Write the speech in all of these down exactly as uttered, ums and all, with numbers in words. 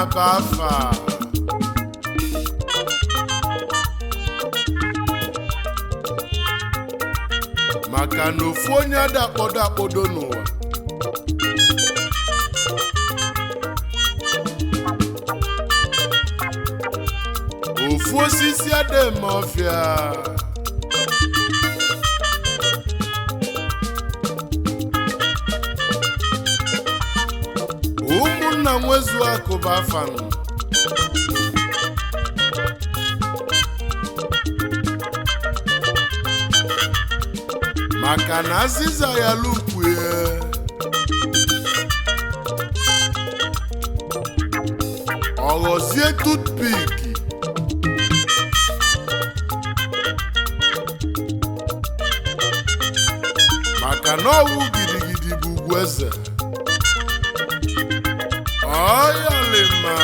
bafa maka na ofu onye adakpodo akpodo n'ụwa ofu osisi adịghị ọfịa ụmụnna nwezu akụba afanụ maka na azịza ya lukwue ọghọzie tutpik maka na ọwụ gidigidi bụ ugwu eze ọyalima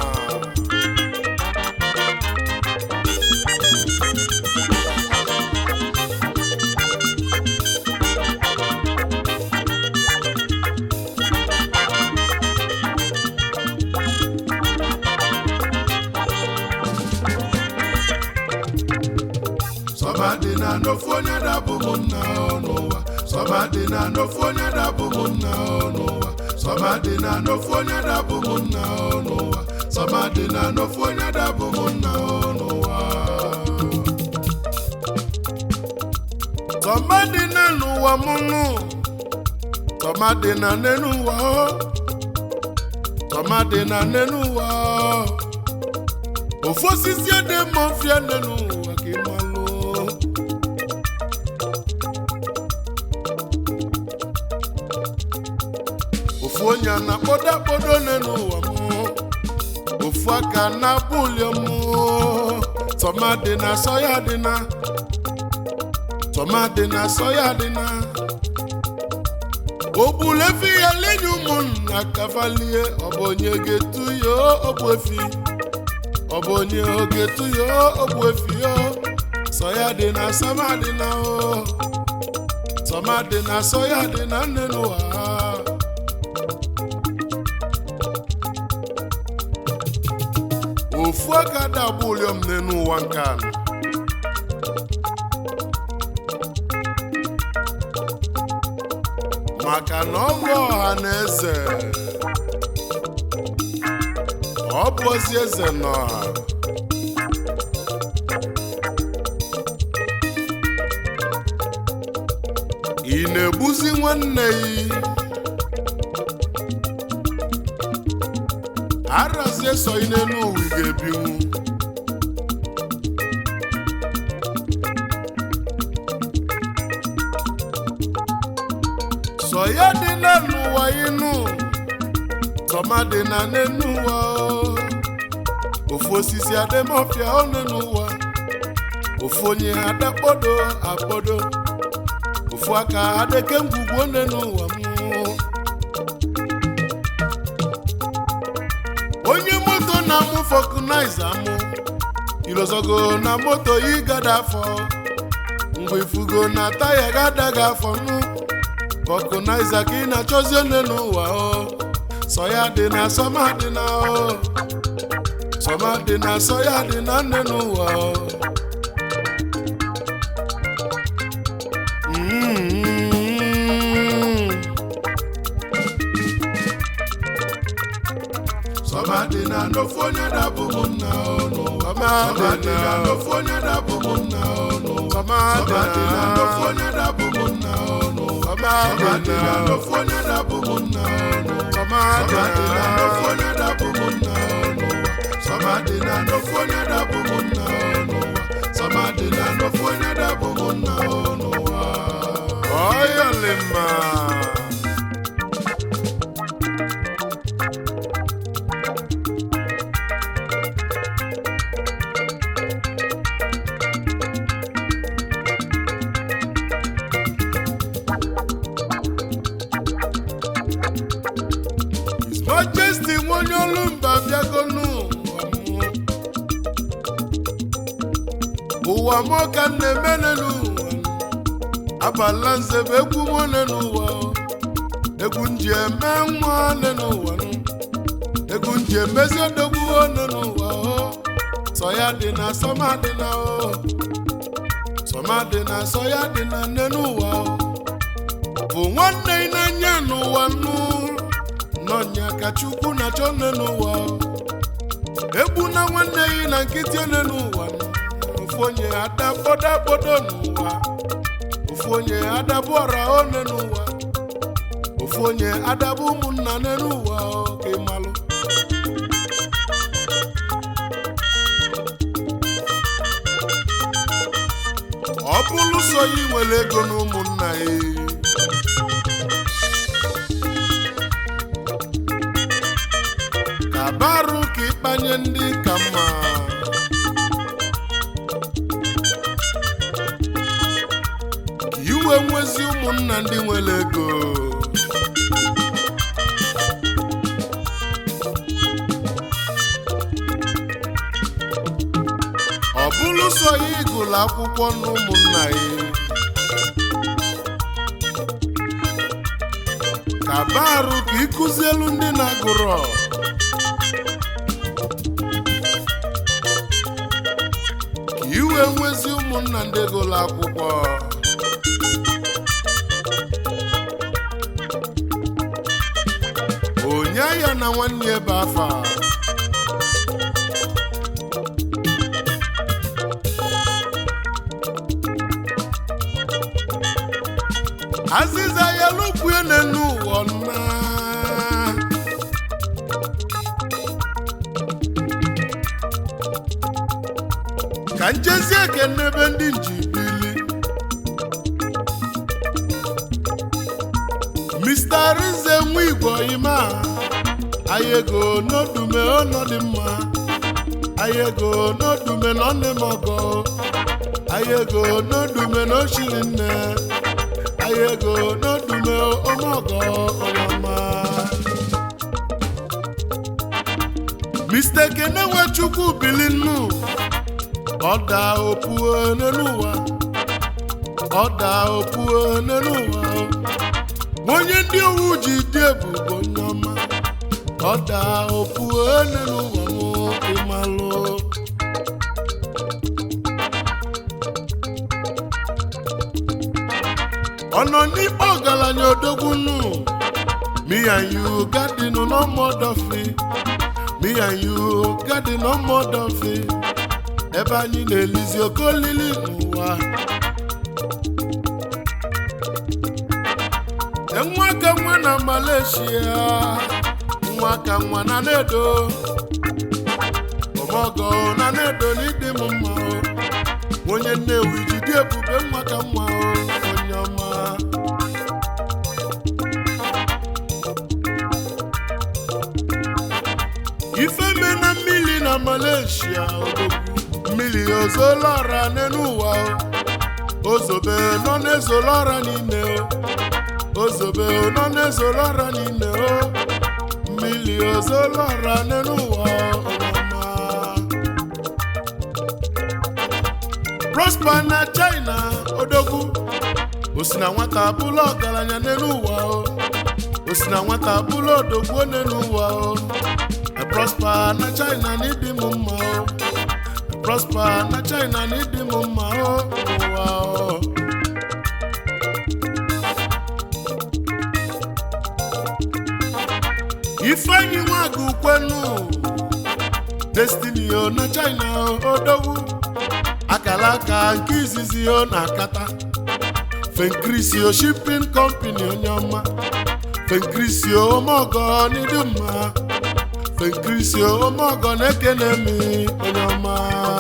Sọmadịna n'ofu onye dabụ m nna n'ụwa Sọmadịna n'ofu onye dabụ m nna n'ụwa Sọmadịna n'ofu onye dabụ m nna n'ụwa Sọmadịna n'ofu onye dabụ m nna n'ụwa Sọmadịna n'ụwa m nụ Sọmadịna n'ụwa Sọmadịna n'ụwa ofu osisi ede mọfịa n'ụwa ka ị malụ ofu onye na-akpọdo akpọdo n'ụwa m ofu aka na-abụli m Sọmadịna sọ ya dịna Sọmadịna sọ ya dịna ogbulefi ya lenye ụmụnna kavalie ọ bụ onye ga-etu ya ogbu efi ọ bụ onye ogetu ya ogbu efi ya sọ ya dịna Sọmadịna o Sọmadịna sọ ya dịna nne n'ụwa ofu aka dabụ ụlọm n'ụwa nke a maka na ọ bụ ọha na eze ọ bụ ozi eze n'ọha ị na-egbuzi nwanne ya arazie so ine n'ụwa ị ga-ebinwu so ya dị n'ụwa ịnụ Sọmadịna n'ụwa ofu osisi ademọfịa ọnụ n'ụwa ofu onye adakpodo akpodo ofu aka adeke ngwugwu ọnụ n'ụwa m onye moto na-amụ fọkụnaiza mụ ilozogo na moto ịgada afọ mgbe ifugo na taya gadaghị afọ nụ fọkụnaiza ka ị na-achọzi onye n'ụwa o sọ ya dị na Sọmadịna o Sọmadịna sọ ya dị na nne n'ụwa o Sọmadịna n'ofu onye dabụ m nna n'ụwa Sọmadịna n'ofu onye dabụ m nna n'ụwa Sọmadịna n'ofu onye dabụ m nna n'ụwa Sọmadịna n'ofu onye dabụ m nna n'ụwa Sọmadịna n'ofu onye dabụ m nna n'ụwa Sọmadịna n'ofu onye dabụ m nna n'ụwa Sọmadịna n'ofu onye dabụ m nna n'ụwa ọyọlima Majesty nwonye olumba bịagonu ụwa m ka na-eme n'ụwa abala nze bụ egwu m n'ụwa egwu nji eme nwa n'ụwa egwu nje mezi odogwu one n'ụwa o sọ ya dị na sọma dị na o sọma dị na sọ ya dị na nne n'ụwa o bụ nwanne ị na-anya n'ụwa nụ n'ọnya ka Chukwu na-achọ nne n'ụwa o egbu na nwanne ị na nkịtị one n'ụwa ofu onye adabodo abodo n'ụwa ofu onye adabu ọra one n'ụwa ofu onye adabu ụmụnna nne n'ụwa o ka ị malụ ọ bụrụ so yi nwere ego na ụmụnna ya ka barụ ka ịkpanye ndị ka mma ka iwe nwezi ụmụnna ndị nwere ego ọ bụrụ so ya ịgụlụ akwụkwọ na ụmụnna ya ka barụ ka ịkụzielu ndị na-agụrọ ka iwe nwezi ụmụnna ndị gụlụ akwụkwọ onye ya na nwanne ebe afa azịza ya lụkwue n'enu ụwa nna ka njezi ekene ebe ndị njibili Mister Rize nwa Igbo ima ayego n'odume ọnọdụ mma ayego n'odume n'ọnụ m ọgọ ayego n'odume n'oshiri nne ayego n'odume ọmọgọ ọlọma Mister Kene Nwachukwu bilinu ọda opuo n'ụwa ọda opuo n'ụwa onye ndị owu ji dị ebubo nyoma ọda opuo n'ụwa mụ ịmalụ ọnọ n'ikpe ọgaranya odogwu nụ me and you garden no more dofi me and you garden no more dofi ebe anyị na-elizi okolili n'ụwa nwa ka nwa na Malaysia nwa ka nwa na Nedo ọmọgọ na Nedo n'ịdị m mma onye Nnewi jide ebube nwa ka nwa onye ọma ifeme na mmiri na Malaysia mmiri ozolọra n'ụwa ozobe nọ n'ezolọra n'ime ozobe nọ n'ezolọra n'ime mmiri ozolọra n'ụwa ọma Prosper na China odogwu osi na nwata bụlụ ọgaranya n'ụwa osi na nwata bụlụ odogwu n'ụwa Prosper na China n'ịdị m mma Prosper na China n'ịdị m mma ụwa Ifeanyi Nwagwu kwenu Destiny na China odogwu akala aka nke izizi na akata Fencrisio Shipping Company onye ọma Fencrisio omogo n'ịdị mma Fencrisio omogo na-ekene m onye ọma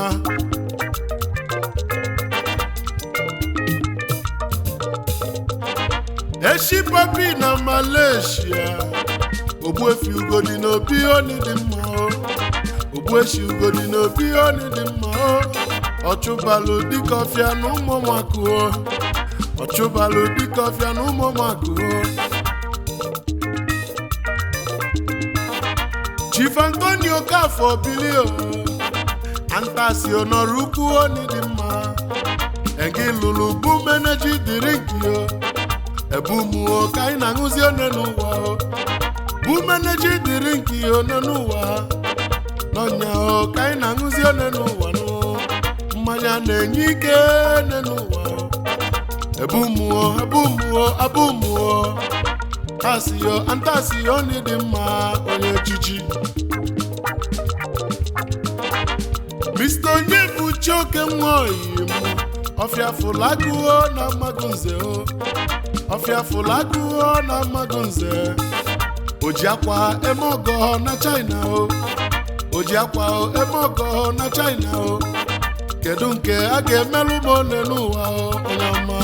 Eshi Papi na Malaysia Ogbuefi ugodi n'obi oni dị mma Ogbueshi ugodi n'obi oni dị mma Ọchụbalụ dịka ọfịa na ụmụmakụ Ọchụbalụ dịka ọfịa na ụmụmakụ Chief Antonio Kafọ Bilio Antasio nọrọ ukwu oni dị mma Egi lụrụ bụ meneji dịrị gị Ebu mụọ ka ị na-aṅụzi one n'ụwa bụ meneji dịrị nke one n'ụwa n'ọnya ka anyị na-aṅụzi one n'ụwa nụ mmanya na-enye ike one n'ụwa ebu mmụọ ebu mmụọ abụ mmụọ asịyo antasịyo n'ịdị mma onye echichi Mister Onyebuchi oke nwa oyim ọfịa fụlagụo na mmadụ nze o ọfịa fụlagụo na mmadụ nze o ji akwa eme ọgọ na China o o ji akwa eme ọgọ na China o kedu nke a ga-emelụ m ole n'ụwa onye ọma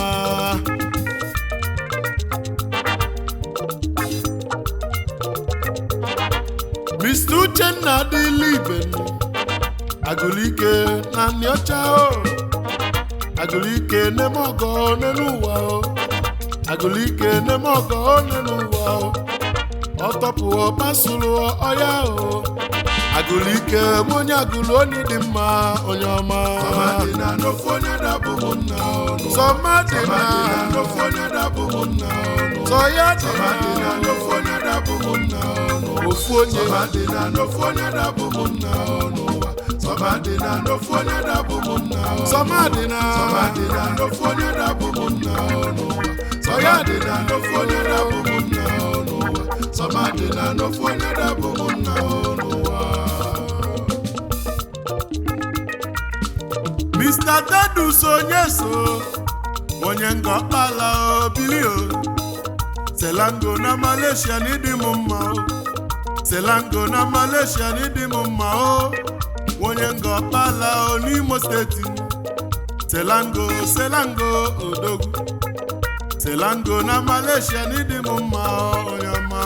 Mister Uchenna Adịliben agụlike na nyocha o agụlike n'eme ọgọ n'ụwa o agụlike n'eme ọgọ n'ụwa o ọtọpụọ pasụlụ ọya o agụlike onye agụlụ onye dị mma onye ọma Sọmadịna n'ofu onye dabụ m nna ọnụ Sọmadịna n'ofu onye dabụ m nna ọnụ Sọya Sọmadịna n'ofu onye dabụ m nna ọnụ ofu onye Sọmadịna n'ofu onye dabụ m nna ọnụ Sọmadịna n'ofu onye dabụ m nna ọnụ Sọmadịna Sọmadịna n'ofu onye dabụ m nna ọnụ Sọyadịna n'ofu onye dabụ m nna ọnụ Sọmadịna n'ofu onye dabụ m nna ọnụ Mister Tedus Onyeso onye nga ọkpala obilio Selango na Malaysia n'ịdị m mma o Selango na Malaysia n'ịdị m mma o onye nga ọkpala o n'Imo steeti Selango Selango odogwu Selango na Malaysia n'ịdị m mma onye ọma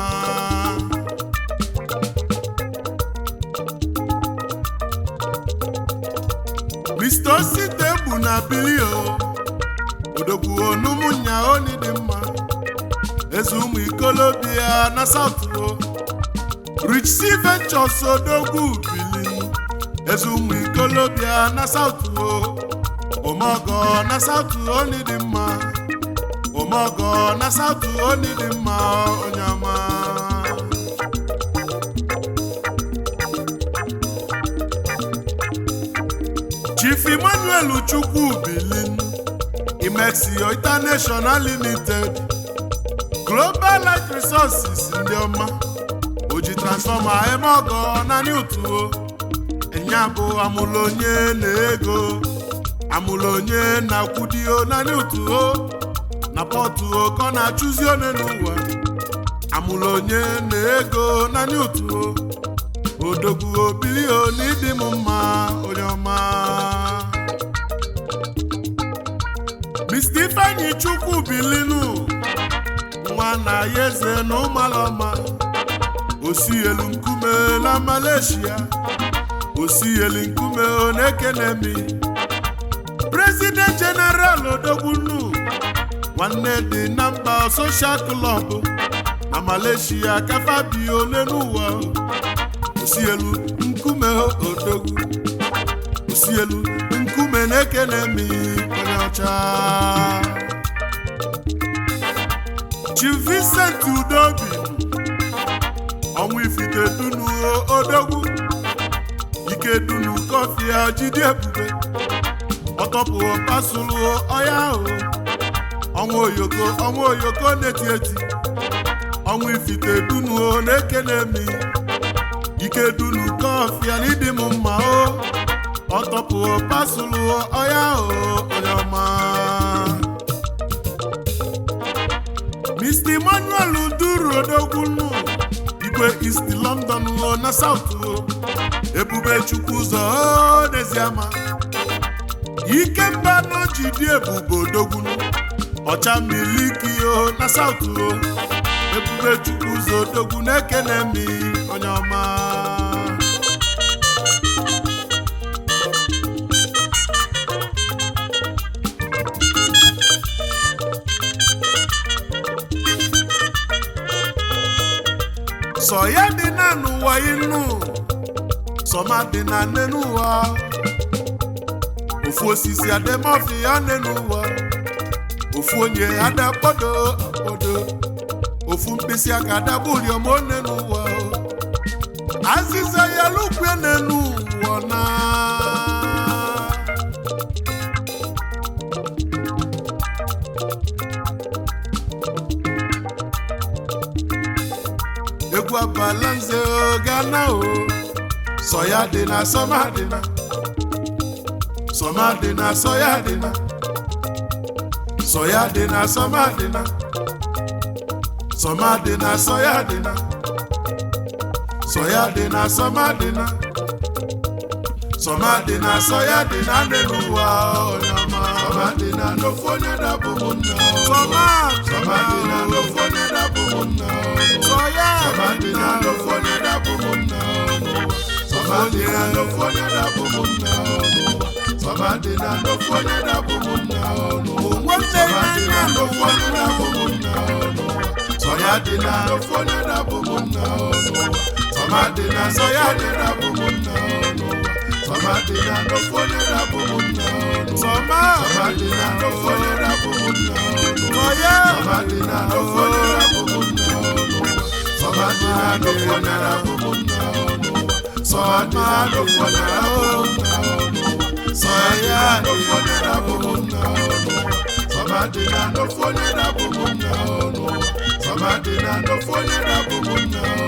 Mister Osite bụ na bilio odogwu onumunya oni dị mma eze ụmụ ikolobia na South o Rich C Ventures odogwu bili eze ụmụ ikolobia na South o omogo na South oni dị mma omogo na South oni dị mma onye ọma Chief Emmanuel Chukwu Bilin Imexio International Limited Global Light Resources ndị ọma oji transformer eme ọgọ na Newtuo enya bụ amụlonye na ego amụlonye na kwudio na Newtuo na Portuo ka ọ na-achụzi one n'ụwa amụlonye na ego na Newtuo odogwu obilio n'ịdị m mma onye ọma Mister Ifeanyi Chukwu Bilinu nwa na ya eze na ụmalọma osi elu nkume na Malaysia osi elu nkume na-ekenemi President General Odogbunu nwanne dị na mba Social Club na Malaysia kafabi ole n'ụwa osi elu nkume odogwu osi elu nkume na-ekenemi onye ọcha Chief Vincent Udobi ọnwụ ifite dunu odogwu ike dunu kọfịa jide ebube ọtọpụ pasụlụ ọya ahụ ọnwụ oyoko ọnwụ oyoko na-eti eti ọnwụ ifite dunu na-ekenemi ike dunu kọfịa n'ịdị m mma o ọtọpụ pasụlụ ọya ahụ onye ọma Mister Emmanuel Duru Odogbunu igwe East London na South ebube Chukwu ụzọ n'eziama Ikemba n'ojidi ebube Odogbunu ọcha miliki na South ebube Chukwu ụzọ Odogwu na-ekenemi onye ọma sọ ya dị na n'ụwa inu sọma dị na nne n'ụwa ofu osisi ademọfi ya nne n'ụwa ofu onye adakpodo akpodo ofu mkpịsị aka dabụli omone n'ụwa azịza ya lukwe n'elu ụwa na egwu abalanze gana o soya dị na sọma dị na sọma dị na soya dị na soya dị na sọma dị na sọma dị na soya dị na soya dị na sọma dị na sọma dị na soya dị na n'elu ụwa onyama sọma dị na n'ofu onye dabụ m nna sọma sọma dị na n'ofu onye dabụ m nna soya sọma dị na n'ofu onye dabụ m nna sọma dị na n'ofu onye dabụ m nna sọma dị na n'ofu onye dabụ m nna nwanne ya n'ofu onye dabụ m nna soya dị na n'ofu onye dabụ m nna sọma dị na soya dị na dabụ m nna sọma dị na n'ofu onye dabụ m nna sọma sọma dị na n'ofu onye dabụ m nna soya sọma dị na n'ofu onye dabụ m nna sọma dị na n'ofu onye dabụ m nna sọma dị na n'ofu onye dabụ m nna soya n'ofu onye dabụ m nna sọma dị na n'ofu onye dabụ m nna sọma dị na n'ofu onye dabụ m nna